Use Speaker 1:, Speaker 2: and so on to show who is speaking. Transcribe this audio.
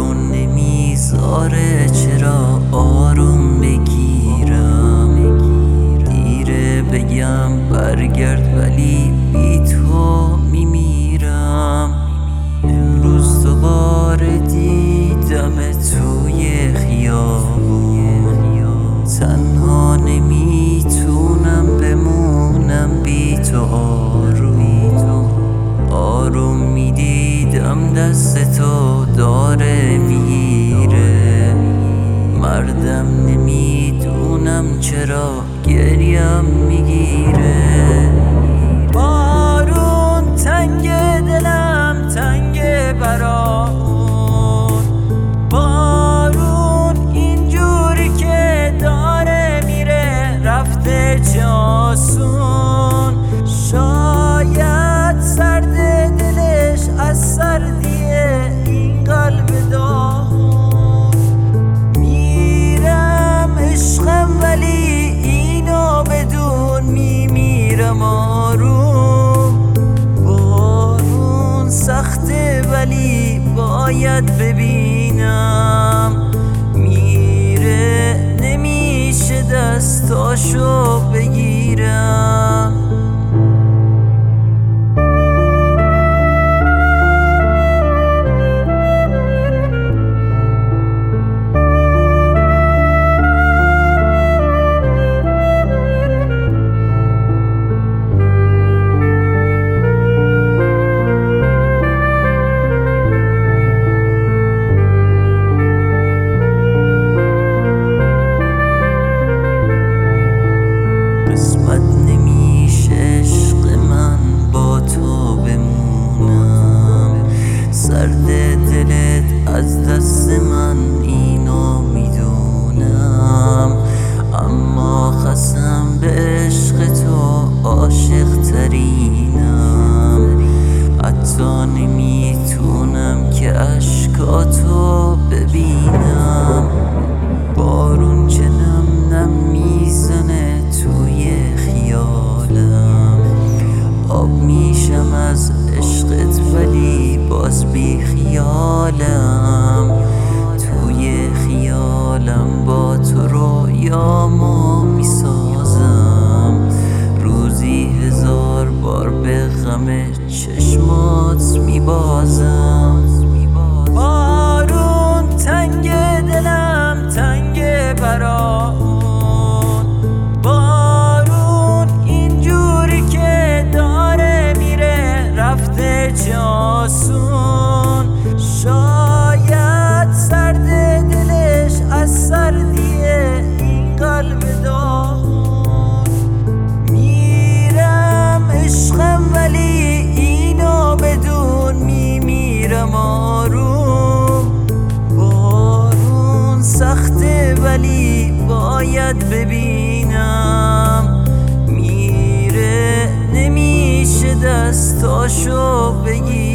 Speaker 1: بارون نمیذاره چرا آروم بگیرم. دیره بگم برگرد ولی بی تو میمیرم. امروز دوباره دیدم توی خیابون، تنها نمیتونم بمونم بی تو. آروم میدیدم دست تو داره میره. مردم نمیدونم چرا گریم میگیره. بارون تنگ دلم تنگ برامون، بارون اینجوری که داره میره رفته چه آسون. شاید سرد دلش از سردی این قلب داغون. میرم عشقم ولی اینو بدون میمیرم آروم. بارون سخته ولی باید ببینم. میره نمیشه دستاشو بگیرم. سرد دلت از دست من اینو میدونم، اما خستم به عشق تو عاشق ترینم. حتی نمیتونم که اشکاتو ببینم. بارون چه نم نم میزنه توی خیالم. آب میشم از عشقت ولی باز بی خیالم. توی خیالم با تو رویامو میسازم. روزی 1000 بار به غم چشمات میبازم. بارون تنگ دلم تنگ برامون، بارون اینجوری که داره میره رفته چه آسون. شاید سرد دلش از سردی این قلب داغون. میرم عشقم ولی اینو بدون میمیرم آروم. بارون سخته ولی باید ببینم. میره نمیشه دستاشو بگیرم.